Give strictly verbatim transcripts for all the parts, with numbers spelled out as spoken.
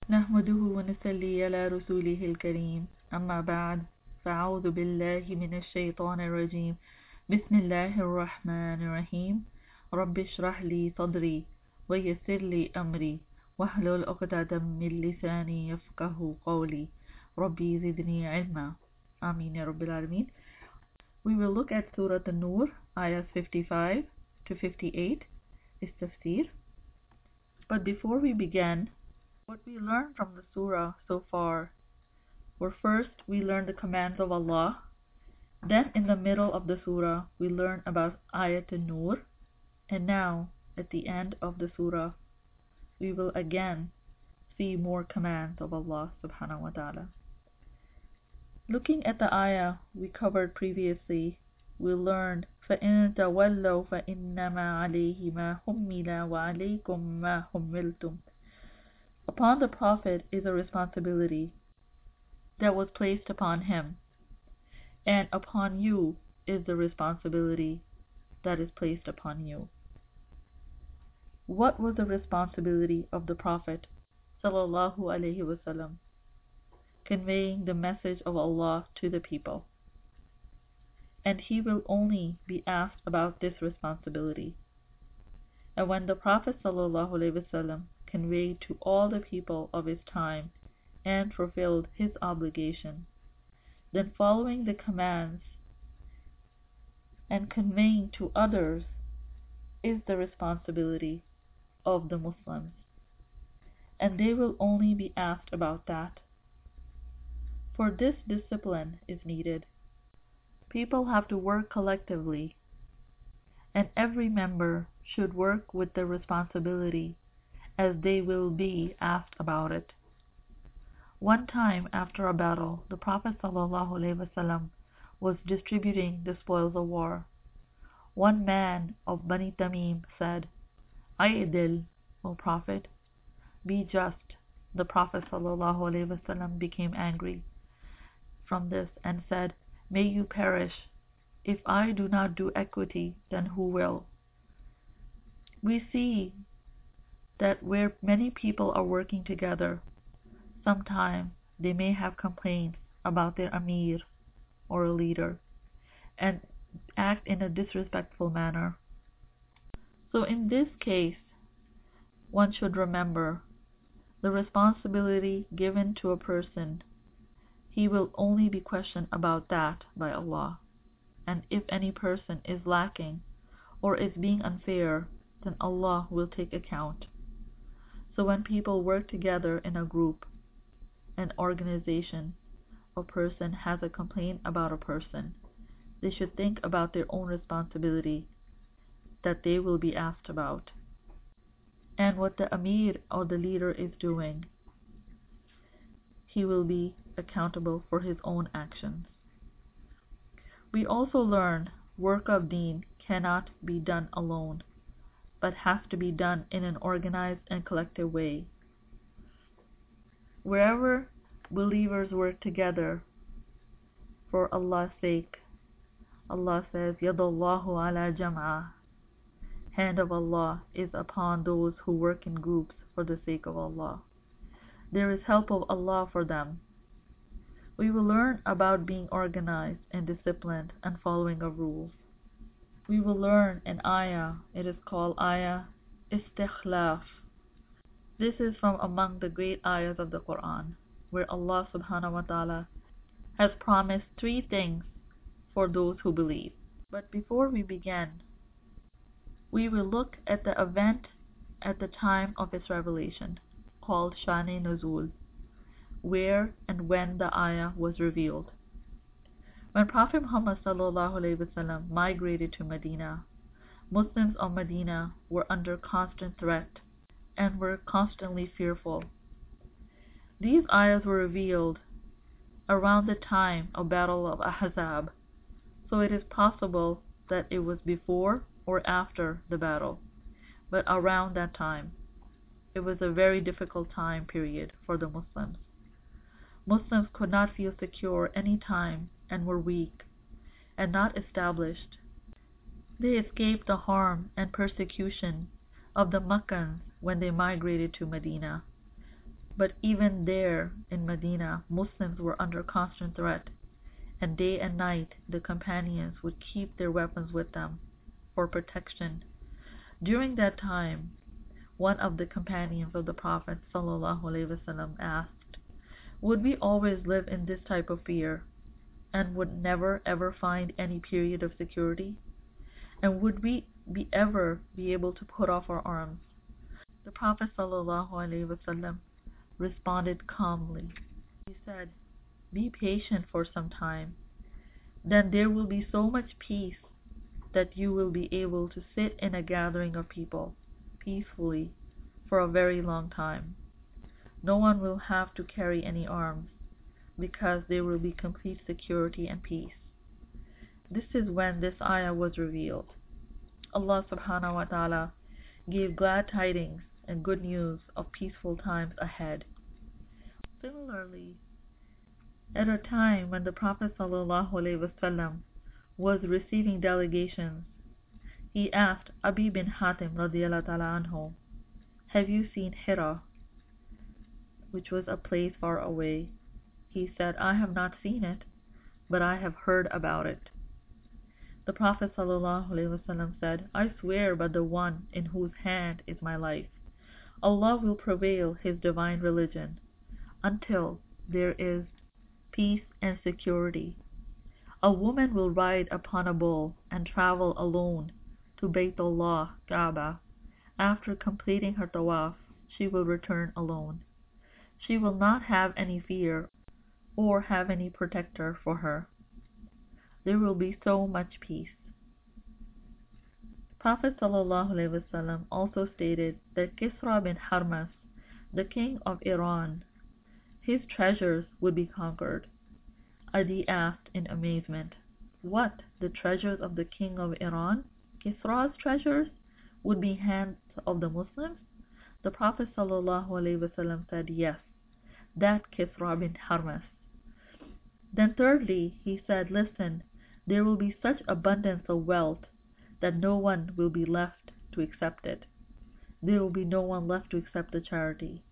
نحمده ونصلي على رسوله الكريم أما بعد فأعوذ بالله من الشيطان الرجيم بسم الله الرحمن الرحيم رب اشرح لي صدري ويسر لي أمري واحلل عقدة من لساني يفقه قولي ربي زدني علما آمين يا رب العالمين. We will look at Surah An-Nur, ayahs fifty-five to fifty-eight, is tafsir. But before we begin, what we learned from the surah so far were first we learned the commands of Allah, then in the middle of the surah we learned about Ayat An-Nur, and now at the end of the surah we will again see more commands of Allah subhanahu wa ta'ala. Looking at the ayah we covered previously, we learned فَإِن تَوَلَّوْا فَإِنَّمَا عَلَيْهِ مَا حُمِّلَ وَعَلَيْكُمْ مَا حُمِّلْتُمْ. Upon the Prophet is a responsibility that was placed upon him, and upon you is the responsibility that is placed upon you. What was the responsibility of the Prophet sallallahu alaihi wasallam? Conveying the message of Allah to the people. And he will only be asked about this responsibility. And when the Prophet sallallahu alaihi wasallam conveyed to all the people of his time and fulfilled his obligation, then following the commands and conveying to others is the responsibility of the Muslims, and they will only be asked about that. For this discipline is needed. People have to work collectively, and every member should work with the responsibility as they will be asked about it. One time after a battle, the Prophet ﷺ was distributing the spoils of war. One man of Bani Tamim said, "Aidil, O Prophet, be just." The Prophet ﷺ became angry from this and said, "May you perish. If I do not do equity, then who will?" We see that where many people are working together, sometimes they may have complaints about their Amir or a leader and act in a disrespectful manner. So in this case, one should remember the responsibility given to a person. He will only be questioned about that by Allah. And if any person is lacking or is being unfair, then Allah will take account. So when people work together in a group, an organization, a person has a complaint about a person, they should think about their own responsibility that they will be asked about, and what the Amir or the leader is doing. He will be accountable for his own actions. We also learn work of deen cannot be done alone, but has to be done in an organized and collective way. Wherever believers work together for Allah's sake, Allah says, Yadallahu ala jam'ah. Hand of Allah is upon those who work in groups for the sake of Allah. There is help of Allah for them. We will learn about being organized and disciplined and following of rules. We will learn an ayah. It is called ayah istikhlaf. This is from among the great ayahs of the Quran, where Allah subhanahu wa ta'ala has promised three things for those who believe. But before we begin, we will look at the event at the time of its revelation, called Shani Nuzul, where and when the ayah was revealed. When Prophet Muhammad sallallahu alaihi wasallam migrated to Medina, Muslims of Medina were under constant threat and were constantly fearful. These ayahs were revealed around the time of Battle of Ahzab, so it is possible that it was before or after the battle, but around that time. It was a very difficult time period for the Muslims. Muslims could not feel secure any time and were weak and not established. They escaped the harm and persecution of the Meccans when they migrated to Medina. But even there in Medina, Muslims were under constant threat, and day and night the companions would keep their weapons with them for protection. During that time, one of the companions of the Prophet ﷺ asked, would we always live in this type of fear and would never ever find any period of security? And would we be ever be able to put off our arms? The Prophet ﷺ responded calmly. He said, be patient for some time. Then there will be so much peace that you will be able to sit in a gathering of people peacefully for a very long time. No one will have to carry any arms because there will be complete security and peace. This is when this ayah was revealed. Allah subhanahu wa ta'ala gave glad tidings and good news of peaceful times ahead. Similarly, at a time when the Prophet ﷺ was receiving delegations, he asked Abi bin Hatim radiallahu ta'ala anhu, have you seen Hira, which was a place far away? He said, I have not seen it, but I have heard about it. The Prophet ﷺ said, I swear by the one in whose hand is my life, Allah will prevail his divine religion until there is peace and security. A woman will ride upon a bull and travel alone to Baytullah, Kaaba. After completing her tawaf, she will return alone. She will not have any fear or have any protector for her. There will be so much peace. Prophet ﷺ also stated that Kisra bin Harmas, the king of Iran, his treasures would be conquered. Adi asked in amazement, what, the treasures of the king of Iran? Kisra's treasures would be hands of the Muslims? The Prophet ﷺ said, yes, that Kisra bin Harmas. Then thirdly, he said, listen, there will be such abundance of wealth that no one will be left to accept it. There will be no one left to accept the charity.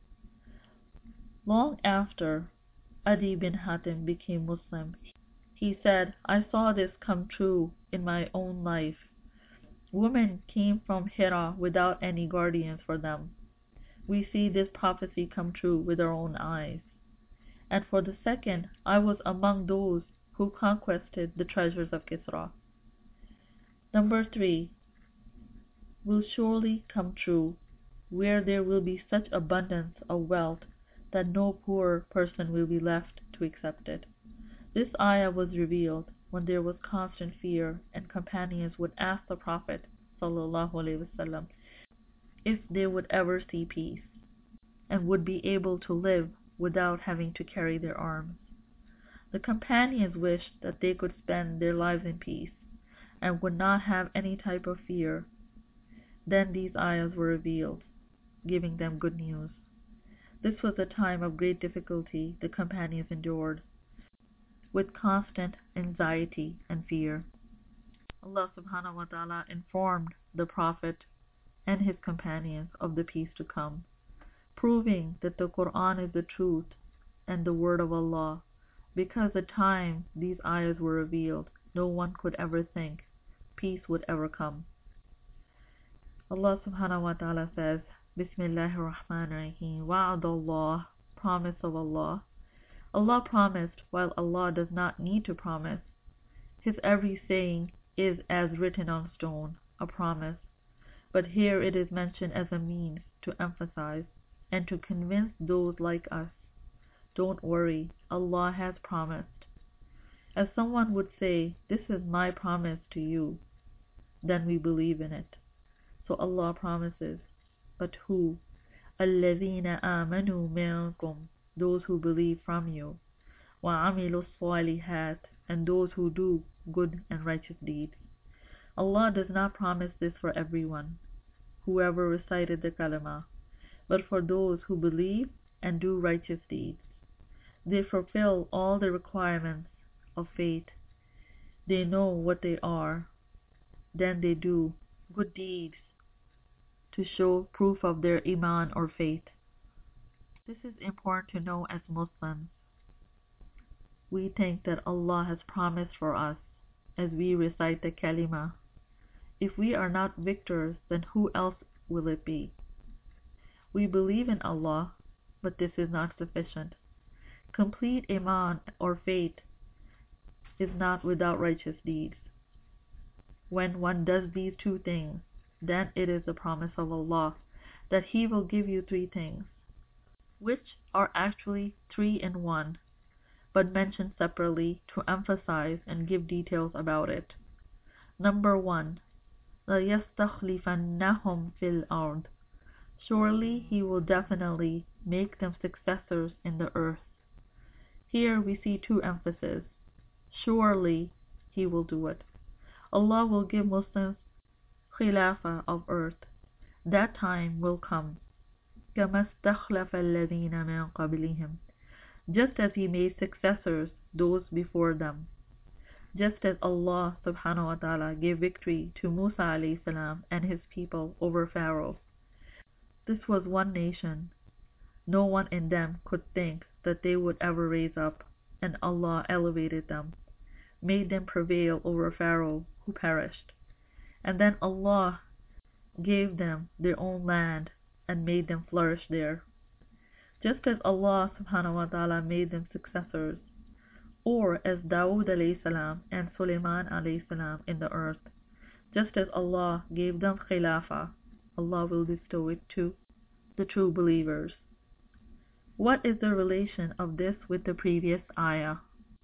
Long after Adi bin Hatim became Muslim, he said, I saw this come true in my own life. Women came from Hira without any guardians for them. We see this prophecy come true with our own eyes. And for the second, I was among those who conquested the treasures of Kisra. Number three will surely come true, where there will be such abundance of wealth that no poor person will be left to accept it. This ayah was revealed when there was constant fear, and companions would ask the Prophet ﷺ if they would ever see peace and would be able to live without having to carry their arms. The companions wished that they could spend their lives in peace and would not have any type of fear. Then these ayahs were revealed, giving them good news. This was a time of great difficulty the companions endured, with constant anxiety and fear. Allah subhanahu wa ta'ala informed the Prophet and his companions of the peace to come, proving that the Quran is the truth and the word of Allah. Because the time these ayahs were revealed, no one could ever think peace would ever come. Allah subhanahu wa ta'ala says, Bismillahir Rahmanir Rahim, Wa'adallah, promise of Allah. Allah promised while Allah does not need to promise. His every saying is as written on stone, a promise. But here it is mentioned as a means to emphasize and to convince those like us. Don't worry, Allah has promised. As someone would say, this is my promise to you, then we believe in it. So Allah promises, but who? الَّذِينَ آمَنُوا مِنْكُمْ, those who believe from you. وَعَمِلُوا الصَّالِحَاتِ, and those who do good and righteous deeds. Allah does not promise this for everyone, whoever recited the kalima, but for those who believe and do righteous deeds. They fulfill all the requirements of faith. They know what they are. Then they do good deeds to show proof of their iman or faith. This is important to know as Muslims. We think that Allah has promised for us as we recite the kalima. If we are not victors, then who else will it be? We believe in Allah, but this is not sufficient. Complete iman or faith is not without righteous deeds. When one does these two things, then it is the promise of Allah that He will give you three things, which are actually three in one, but mentioned separately to emphasize and give details about it. Number one, لَيَسْتَخْلِفَنَّهُمْ فِي الْأَرْضِ. Surely He will definitely make them successors in the earth. Here we see two emphases. Surely He will do it. Allah will give Muslims khilafah of earth. That time will come. كَمَا اسْتَخْلَفَ الَّذِينَ مِنْ قَبْلِهِمْ. Just as He made successors those before them. Just as Allah subhanahu wa ta'ala gave victory to Musa alayhi salam and his people over Pharaoh. This was one nation. No one in them could think that they would ever raise up, and Allah elevated them, made them prevail over Pharaoh, who perished. And then Allah gave them their own land and made them flourish there. Just as Allah subhanahu wa ta'ala made them successors, or as Dawood alayhi salam and Sulaiman alayhi salam in the earth, just as Allah gave them khilafah, Allah will bestow it to the true believers. What is the relation of this with the previous ayah?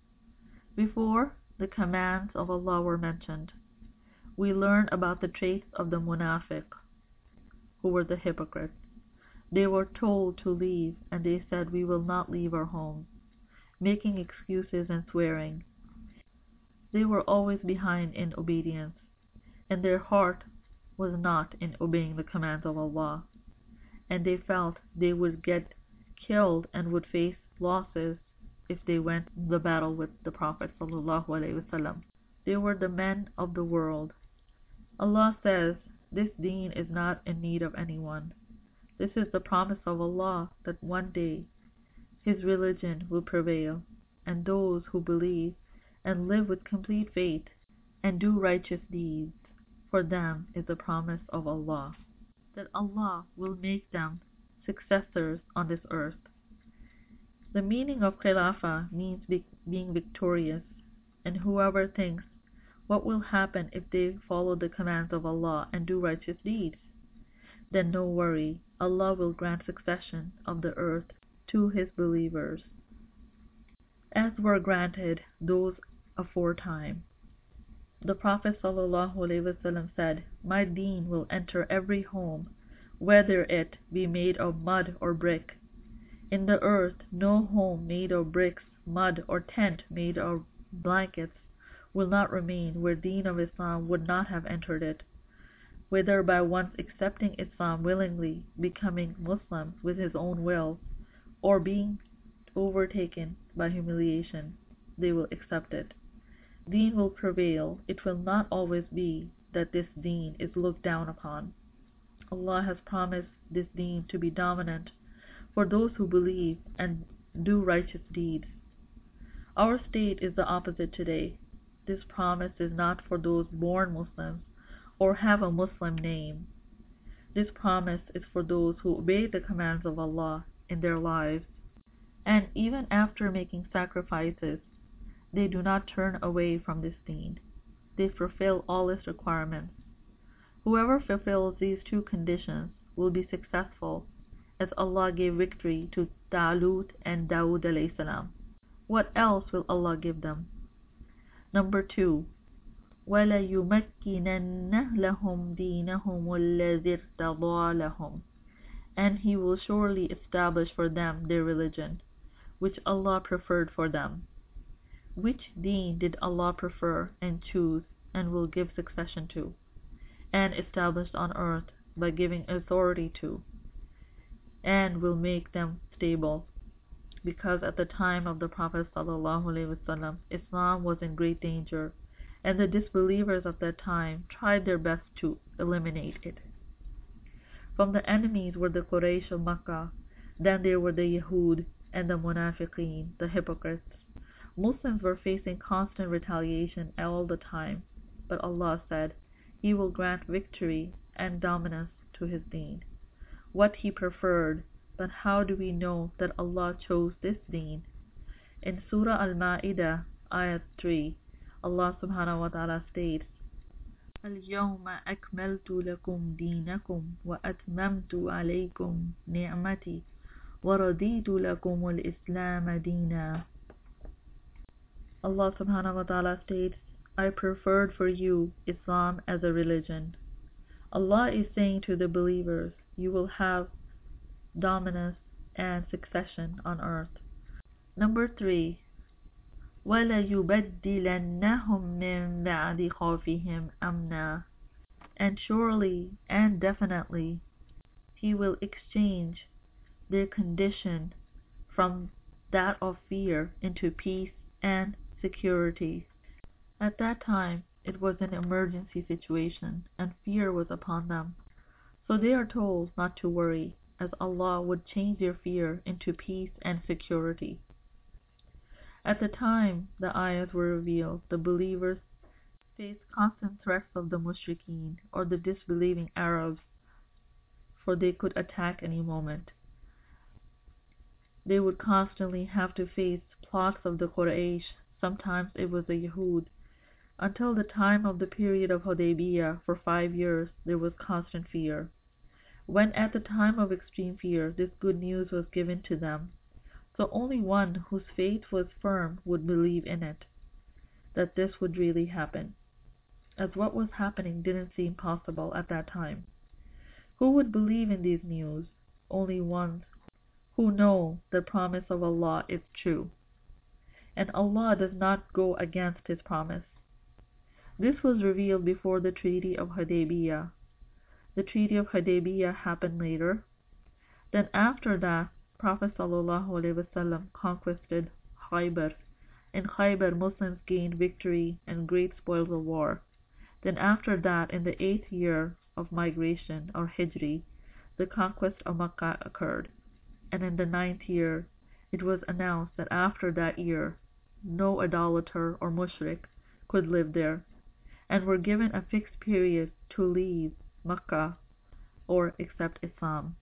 Before the commands of Allah were mentioned, we learn about the traits of the munafiq, who were the hypocrites. They were told to leave, and they said, "We will not leave our homes," making excuses and swearing. They were always behind in obedience, and their heart was not in obeying the commands of Allah, and they felt they would get killed and would face losses if they went to the battle with the Prophet sallallahu alaihi wasallam. They were the men of the world. Allah says, this deen is not in need of anyone. This is the promise of Allah that one day His religion will prevail, and those who believe and live with complete faith and do righteous deeds, for them is the promise of Allah, that Allah will make them successors on this earth. The meaning of Khilafah means be being victorious, and whoever thinks, what will happen if they follow the commands of Allah and do righteous deeds? Then no worry, Allah will grant succession of the earth to His believers, as were granted those aforetime. The Prophet ﷺ said, "My deen will enter every home, whether it be made of mud or brick. In the earth, no home made of bricks, mud, or tent made of blankets will not remain where deen of Islam would not have entered it, whether by one's accepting Islam willingly, becoming Muslims with his own will, or being overtaken by humiliation, they will accept it. Deen will prevail. It will not always be that this deen is looked down upon. Allah has promised this deen to be dominant for those who believe and do righteous deeds. Our state is the opposite today. This promise is not for those born Muslims or have a Muslim name. This promise is for those who obey the commands of Allah in their lives, and even after making sacrifices, they do not turn away from this deen. They fulfill all its requirements. Whoever fulfills these two conditions will be successful, as Allah gave victory to Talut and Dawood alayhi salam. What else will Allah give them? Number two, وَلَيُمَكِّنَنَّ لَهُمْ دِينَهُمُ الَّذِي ارْتَضَىٰ لَهُمْ. And He will surely establish for them their religion, which Allah preferred for them. Which deen did Allah prefer and choose and will give succession to, and establish on earth by giving authority to, and will make them stable? Because at the time of the Prophet ﷺ, Islam was in great danger, and the disbelievers of that time tried their best to eliminate it. From the enemies were the Quraysh of Makkah. Then there were the Yahud and the Munafiqeen, the hypocrites. Muslims were facing constant retaliation all the time, but Allah said He will grant victory and dominance to His deen, what He preferred. But how do we know that Allah chose this deen? In Surah Al-Ma'idah, Ayat three, Allah subhanahu wa ta'ala states, اليوم أكملت لكم دينكم وأتممت عليكم نعمتي وَرَضِيتُ لَكُمُ الْإِسْلَامَ دِينًا. Allah subhanahu wa ta'ala states, I preferred for you Islam as a religion. Allah is saying to the believers, you will have dominance and succession on earth. Number three, وَلَيُبَدِّلَنَّهُمْ مِنْ بَعْدِ خَوْفِهِمْ أَمْنًا. And surely and definitely He will exchange their condition from that of fear into peace and security. At that time, it was an emergency situation and fear was upon them. So they are told not to worry, as Allah would change their fear into peace and security. At the time the ayahs were revealed, the believers faced constant threats of the mushrikeen, or the disbelieving Arabs, for they could attack any moment. They would constantly have to face plots of the Quraysh, sometimes it was the Yahud. Until the time of the period of Hudaybiyah, for five years, there was constant fear. When at the time of extreme fear, this good news was given to them, so only one whose faith was firm would believe in it, that this would really happen, as what was happening didn't seem possible at that time. Who would believe in these news? Only ones who know the promise of Allah is true, and Allah does not go against His promise. This was revealed before the Treaty of Hudaybiyah. The Treaty of Hudaybiyah happened later. Then after that, Prophet ﷺ conquered Khaybar. In Khaybar, Muslims gained victory and great spoils of war. Then after that, in the eighth year of migration, or Hijri, the conquest of Makkah occurred. And in the ninth year, it was announced that after that year, no idolater or mushrik could live there, and were given a fixed period to leave Makkah or accept Islam.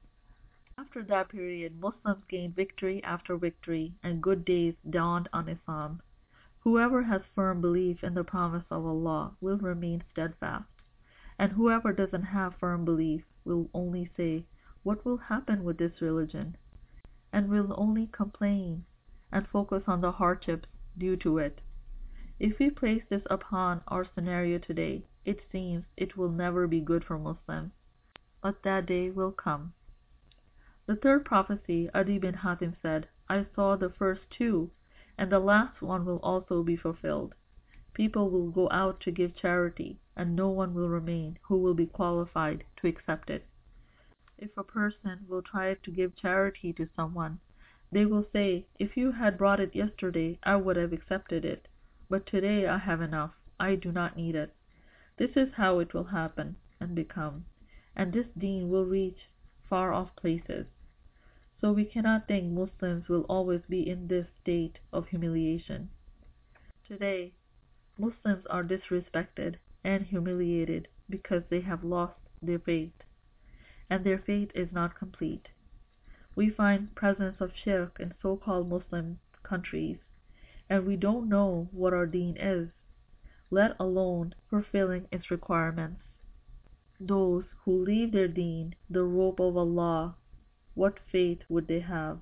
After that period, Muslims gained victory after victory, and good days dawned on Islam. Whoever has firm belief in the promise of Allah will remain steadfast, and whoever doesn't have firm belief will only say, what will happen with this religion? And will only complain and focus on the hardships due to it. If we place this upon our scenario today, it seems it will never be good for Muslims, but that day will come. The third prophecy, Adi bin Hatim said, I saw the first two, and the last one will also be fulfilled. People will go out to give charity, and no one will remain who will be qualified to accept it. If a person will try to give charity to someone, they will say, if you had brought it yesterday, I would have accepted it, but today I have enough, I do not need it. This is how it will happen and become, and this deen will reach far off places. So we cannot think Muslims will always be in this state of humiliation. Today, Muslims are disrespected and humiliated because they have lost their faith, and their faith is not complete. We find presence of shirk in so-called Muslim countries, and we don't know what our deen is, let alone fulfilling its requirements. Those who leave their deen, the robe of Allah, what faith would they have?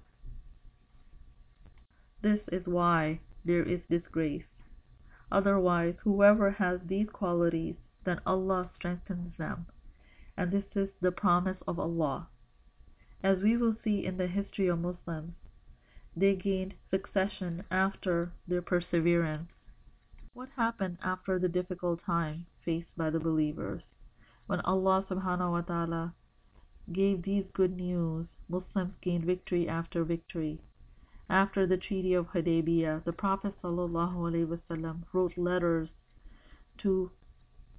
This is why there is disgrace. Otherwise, whoever has these qualities, then Allah strengthens them, and this is the promise of Allah. As we will see in the history of Muslims, they gained succession after their perseverance. What happened after the difficult time faced by the believers? When Allah subhanahu wa ta'ala gave these good news, Muslims gained victory after victory. After the Treaty of Hudaybiyah, the Prophet ﷺ wrote letters to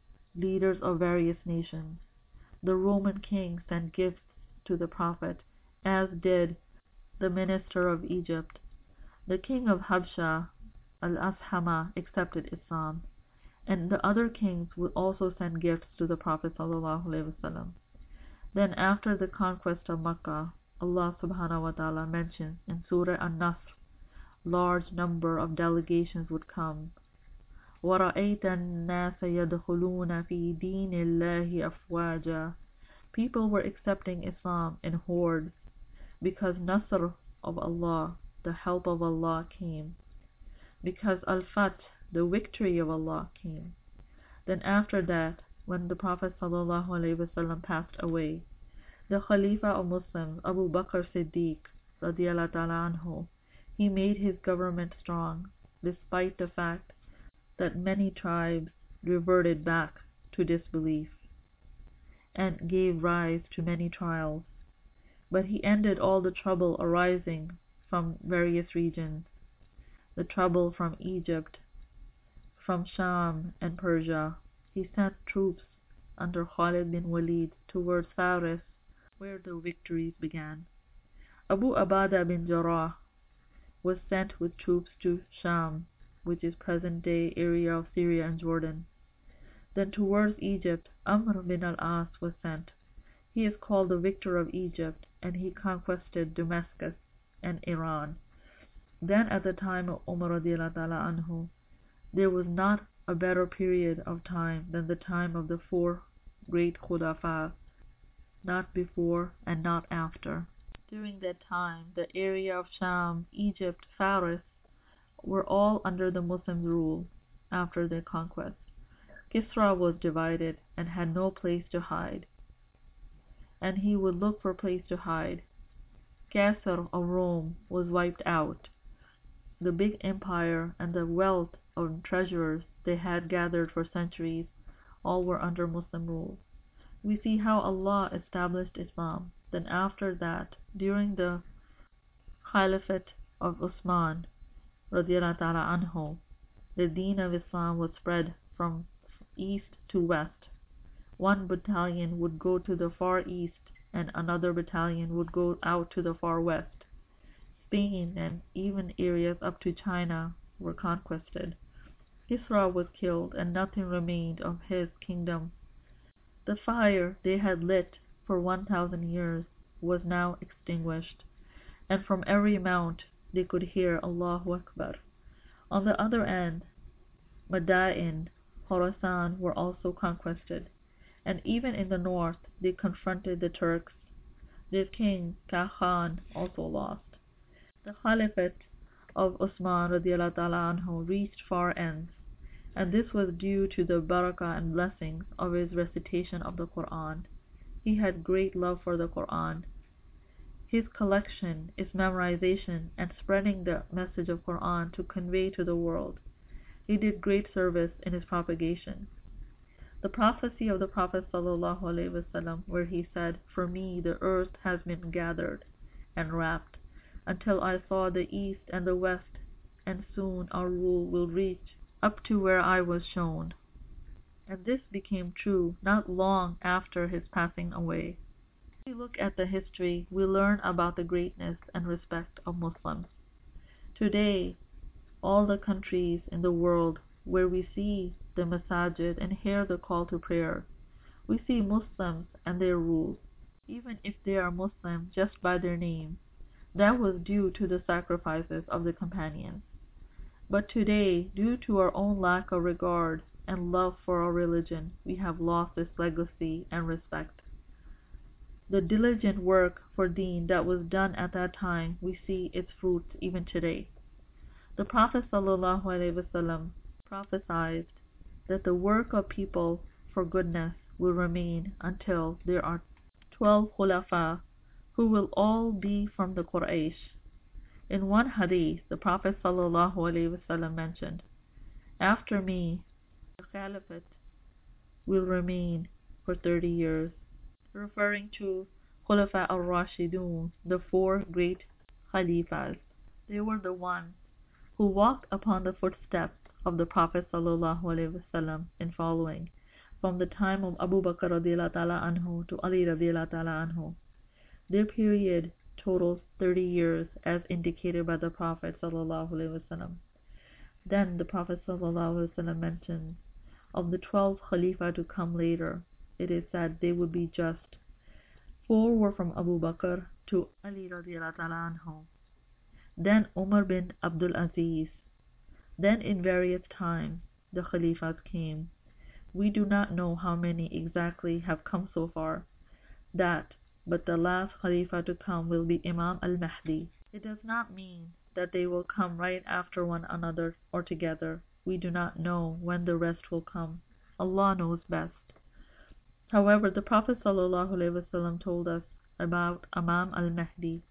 leaders of various nations. The Roman king sent gifts to the Prophet, as did the minister of Egypt. The king of Habsha, Al-Ashama, accepted Islam, and the other kings would also send gifts to the Prophet ﷺ. Then after the conquest of Makkah, Allah subhanahu wa ta'ala mentions in Surah An-Nasr, large number of delegations would come. وَرَأَيْتَ النَّاسَ يَدْخُلُونَ فِي دِينِ اللَّهِ أَفْوَاجًا. People were accepting Islam in hordes, because Nasr of Allah, the help of Allah, came. Because Al-Fath, the victory of Allah, came. Then after that, when the Prophet ﷺ passed away, the Khalifa of Muslims, Abu Bakr Siddiq, radiallahu ta'ala anhu, he made his government strong, despite the fact that many tribes reverted back to disbelief and gave rise to many trials. But he ended all the trouble arising from various regions, the trouble from Egypt, from Sham and Persia. He sent troops under Khalid bin Walid towards Faris, where the victories began. Abu Abada bin Jarrah was sent with troops to Sham, which is present-day area of Syria and Jordan. Then towards Egypt, Amr bin al-As was sent. He is called the victor of Egypt, and he conquered Damascus and Iran. Then at the time of Umar radiallahu ta'ala anhu, there was not a better period of time than the time of the four great Khulafa, not before and not after. During that time, the area of Sham, Egypt, Faris were all under the Muslims' rule after their conquest. Kisra was divided and had no place to hide, and he would look for a place to hide. Caesar of Rome was wiped out. The big empire and the wealth of treasures they had gathered for centuries all were under Muslim rule. We see how Allah established Islam. Then after that, during the Caliphate of Usman radiallahu ta'ala anhu, the deen of Islam was spread from east to west. One battalion would go to the far east and another battalion would go out to the far west. Spain and even areas up to China were conquered. Kisra was killed and nothing remained of his kingdom. The fire they had lit for one thousand years was now extinguished, and from every mount they could hear Allahu Akbar. On the other end, Madain, Khorasan were also conquered, and even in the north they confronted the Turks. Their king, Khan, also lost. The Caliphate of Usman radiallahu ta'ala anhu reached far ends, and this was due to the barakah and blessings of his recitation of the Quran. He had great love for the Quran. His collection is memorization and spreading the message of Quran to convey to the world. He did great service in his propagation. The prophecy of the Prophet sallallahu alaihi wasallam, where he said, "For me the earth has been gathered and wrapped until I saw the east and the west, and soon our rule will reach up to where I was shown." And this became true not long after his passing away. If we look at the history, we learn about the greatness and respect of Muslims. Today, all the countries in the world where we see the masajid and hear the call to prayer, we see Muslims and their rules. Even if they are Muslim just by their name, that was due to the sacrifices of the companions. But today, due to our own lack of regard and love for our religion, we have lost this legacy and respect. The diligent work for deen that was done at that time, we see its fruits even today. The Prophet sallallahu alaihi wasallam prophesied that the work of people for goodness will remain until there are twelve khulafa who will all be from the Quraysh. In one hadith, the Prophet sallallahu alaihi wasallam mentioned, "After me, the caliphate will remain for thirty years," referring to Khulafa al-Rashidun, the four great Khalifas. They were the ones who walked upon the footsteps of the Prophet sallallahu alaihi wasallam in following, from the time of Abu Bakr radiallahu ta'ala anhu to Ali radiallahu ta'ala anhu. Their period totals thirty years as indicated by the Prophet sallallahu alaihi wasallam. Then the Prophet sallallahu alaihi wasallam mentioned of the twelve Khalifa to come later, it is said they would be just. Four were from Abu Bakr to Ali radiallahu ta'ala anhu. Then Umar bin Abdul Aziz. Then in various times the Khalifas came. We do not know how many exactly have come so far. That, but the last Khalifa to come will be Imam al-Mahdi. It does not mean that they will come right after one another or together. We do not know when the rest will come. Allah knows best. However, the Prophet ﷺ told us about Imam al-Mahdi,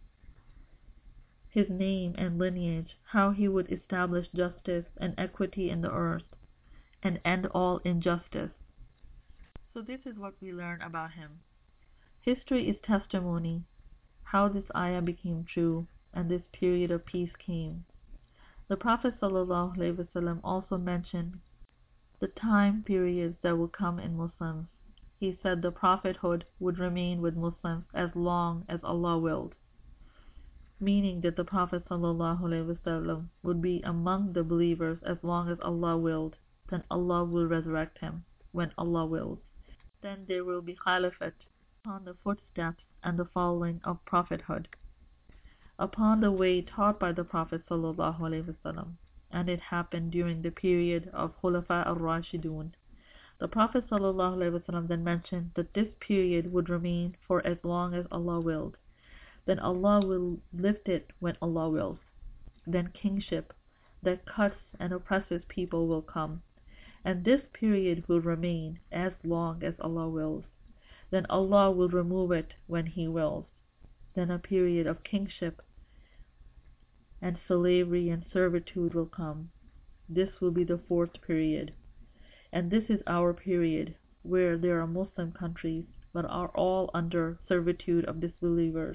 his name and lineage, how he would establish justice and equity in the earth and end all injustice. So this is what we learn about him. History is testimony how this ayah became true and this period of peace came. The Prophet ﷺ also mentioned the time periods that will come in Muslims. He said the prophethood would remain with Muslims as long as Allah willed, meaning that the Prophet ﷺ would be among the believers as long as Allah willed. Then Allah will resurrect him when Allah wills. Then there will be Caliphate upon the footsteps and the following of prophethood, upon the way taught by the Prophet ﷺ, and it happened during the period of Khulafa al-Rashidun. The Prophet ﷺ then mentioned that this period would remain for as long as Allah willed. Then Allah will lift it when Allah wills. Then kingship that cuts and oppresses people will come, and this period will remain as long as Allah wills. Then Allah will remove it when He wills. Then a period of kingship and slavery and servitude will come. This will be the fourth period. And this is our period, where there are Muslim countries but are all under servitude of disbelievers,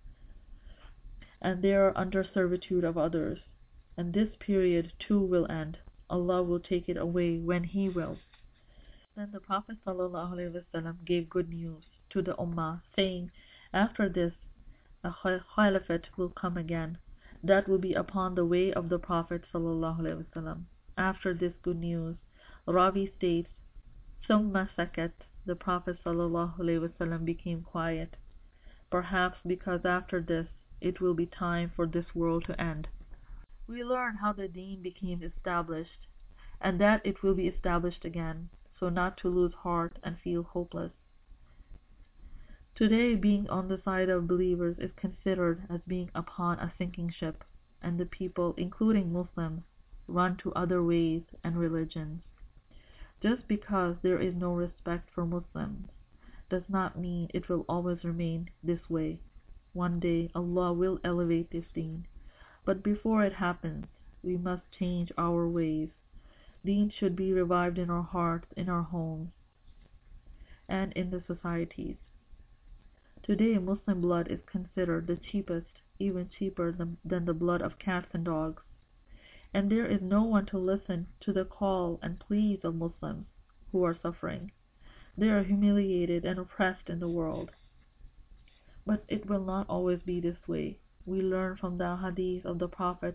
and they are under servitude of others. And this period too will end. Allah will take it away when He wills. Then the Prophet ﷺ gave good news to the Ummah, saying, after this a Caliphate will come again, that will be upon the way of the Prophet ﷺ. After this good news, Ravi states, Summa sakat, the Prophet ﷺ became quiet, perhaps because after this it will be time for this world to end. We learn how the deen became established, and that it will be established again, so not to lose heart and feel hopeless. Today, being on the side of believers is considered as being upon a sinking ship, and the people, including Muslims, run to other ways and religions. Just because there is no respect for Muslims does not mean it will always remain this way. One day Allah will elevate this deen, but before it happens, we must change our ways. Deen should be revived in our hearts, in our homes, and in the societies. Today, Muslim blood is considered the cheapest, even cheaper than, than the blood of cats and dogs. And there is no one to listen to the call and pleas of Muslims who are suffering. They are humiliated and oppressed in the world. But it will not always be this way. We learn from the hadith of the Prophet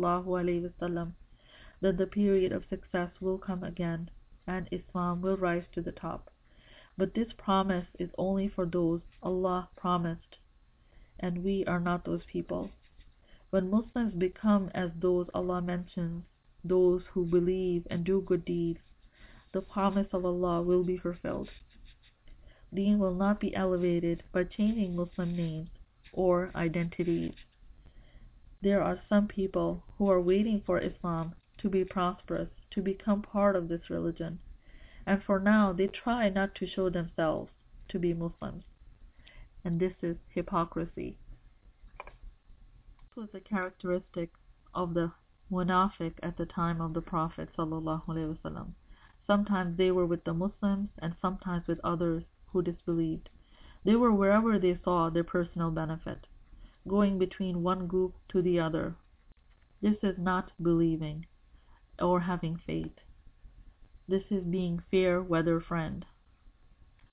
ﷺ that the period of success will come again, and Islam will rise to the top. But this promise is only for those Allah promised, and we are not those people. When Muslims become as those Allah mentions, those who believe and do good deeds, the promise of Allah will be fulfilled. Deen will not be elevated by changing Muslim names or identities. There are some people who are waiting for Islam to be prosperous, to become part of this religion, and for now they try not to show themselves to be Muslims. And this is hypocrisy. This was a characteristic of the Munafiq at the time of the Prophet ﷺ. Sometimes they were with the Muslims and sometimes with others who disbelieved. They were wherever they saw their personal benefit, going between one group to the other. This is not believing or having faith. This is being fair weather friend.